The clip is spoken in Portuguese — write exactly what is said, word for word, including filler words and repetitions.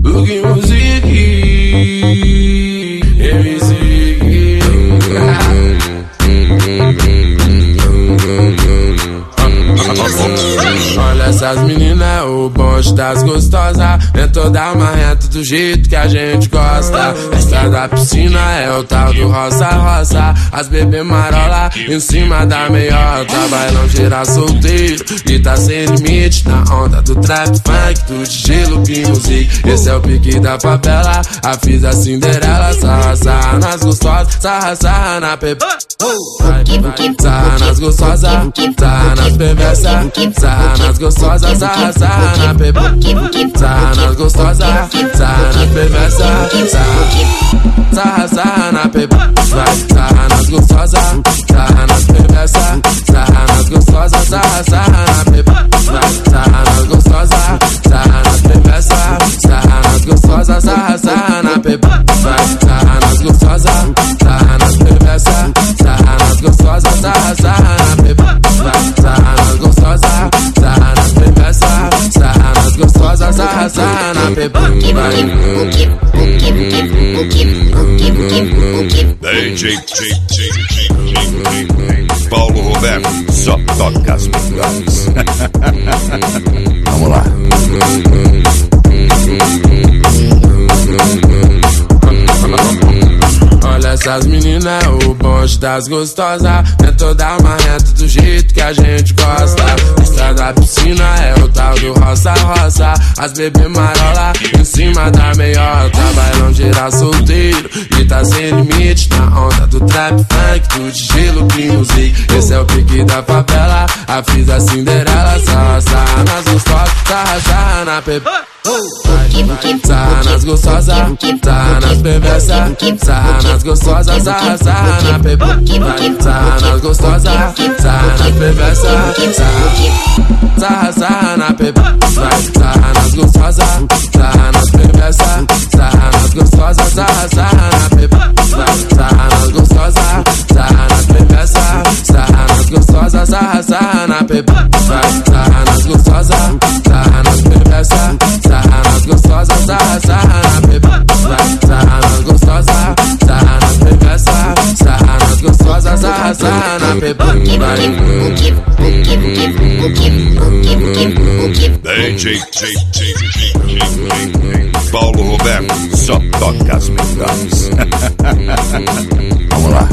Boogie Music, M C. Olha essas meninas, o bonde das gostosas. É toda marrenta do jeito que a gente gosta. Essa da piscina é o tal do roça-roça. As bebê marola em cima da meiota. Bailão geral solteiro e tá sem limite. Na onda do trap funk, do D J Luke Music. Esse é o pique da favela, a fiz a Cinderela. Sarra, sarra nas gostosas, sarra, sarra na pepe. Sarra nas gostosas, sarra nas perversas. Sarra nas gostosas, sarra, sarra na pepe. Sarra nas gostosas, sarra nas perversas. Sarra, sarra na pepe. Sarra nas gostosas, sarra nas perversas. Sarra nas gostosas, sarra, sarra na pepe. Sarra nas gostosas, sarra nas perversas. Sarra nas gostosas, sarra, sarra na pepe. Sarra nas gostosas, sarra nas perversas. Sarra nas gostosas, sarra, sarra na pepe. Sarra nas gostosas, sarra nas perversas. Sarra nas gostosas, sarra, sarra na pepe. D J Paulo Roberto, só toca as melhores. Vamos lá. Olha essas meninas, o bonde das gostosas. É toda marrenta do jeito que a gente gosta. Essa da piscina é o tal do roça-roça. As bebê marola em cima da meiota. Bailão geral solteiro e tá sem limite. Na onda do trap funk, do D J Luke Music. Esse é o pique da favela, a fiz a Cinderela. Sarra, sarra nas gostosas, sarra, sarra na pepe. Sarra nas gostosas, sarra nas perversas. Sarra nas gostosas, sarra, sarra na pepe. Sarra nas gostosas, sarra nas perversas. Sarra, sarra na pepe. Sarra nas gostosas, sarra nas perversas. Sarra nas gostosas, sarra, sarra na pepe. Sarra nas gostosas, sarra nas perversas. Sarra nas gostosas, sarra, sarra na pepe. Sarra nas gostosas, sarra nas perversas. Sarra nas gostosas, sarra, sarra na pepe. Sarra nas gostosas, sarra nas perversas. Sarra nas gostosas, sarra, sarra na pepe. D J Paulo Roberto, só toca as melhores. Vamos lá.